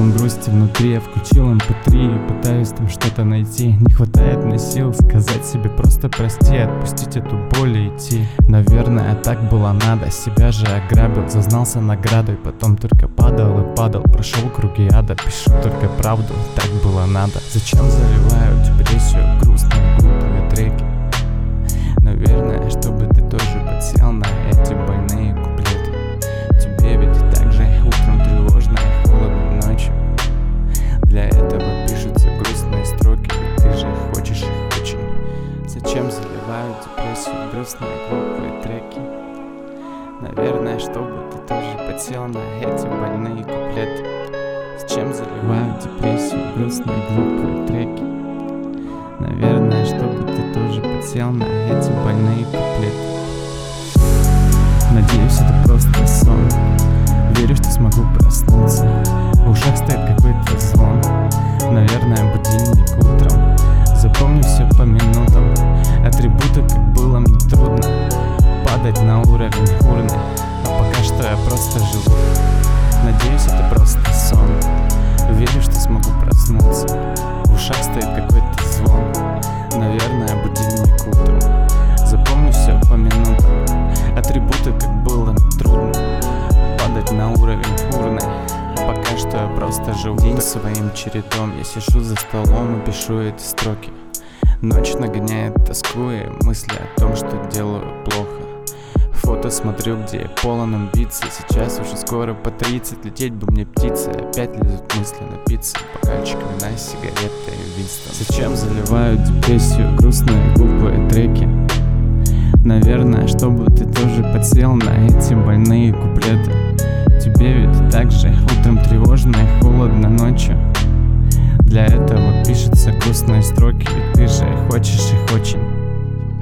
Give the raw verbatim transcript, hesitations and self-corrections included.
ком грусти внутри. Я включил эм пэ три и пытаюсь там что-то найти. Не хватает мне сил сказать себе просто прости, отпустить эту боль и идти. Наверное, так было надо, себя же ограбил, зазнался наградой, потом только падал и падал, прошел круги ада. Пишу только правду, так было надо. Зачем заливаю депрессию, грустные глупые треки? Наверное, чтобы ты тоже подсел на эти больные куплеты. Тебе ведь так же утром тревожно и холодно ночью. Для этого пишутся грустные строки, ведь ты же хочешь их очень. Зачем заливаю депрессию, грустные глупые треки? Наверное, чтобы ты тоже подсел на эти больные куплеты. Зачем заливаю депрессию, грустные глупые треки? Наверное, чтобы ты тоже подсел на эти больные куплеты. Надеюсь, это просто сон. Верю, что смогу проснуться. В ушах стоит какой-то звон. Наверное, будильник утром. Запомню все по минутам. Атрибуты, как было мне трудно падать на уровень урны. А пока что я просто живу. Надеюсь, это просто сон. Верю, что смогу проснуться. В ушах стоит какой-то звон. Наверное, будильник утром. Запомню все по минутам. Атрибуты, как было трудно падать на уровень урны. А пока что я просто живу. День своим чередом. Я сижу за столом и пишу эти строки. Ночь нагоняет тоску и мысли о том, что делаю плохо. Фото смотрю, где я полон амбиций. Сейчас уже скоро по тридцать. Лететь бы мне птицы. Опять лезут мысли напиться. Бокальчик вина, сигареты и винстон. Зачем заливаю депрессию, грустные глупые треки? Наверное, чтобы ты тоже подсел на эти больные куплеты. Тебе ведь так же утром тревожно и холодно ночью. Для этого пишутся грустные строки, ведь ты же хочешь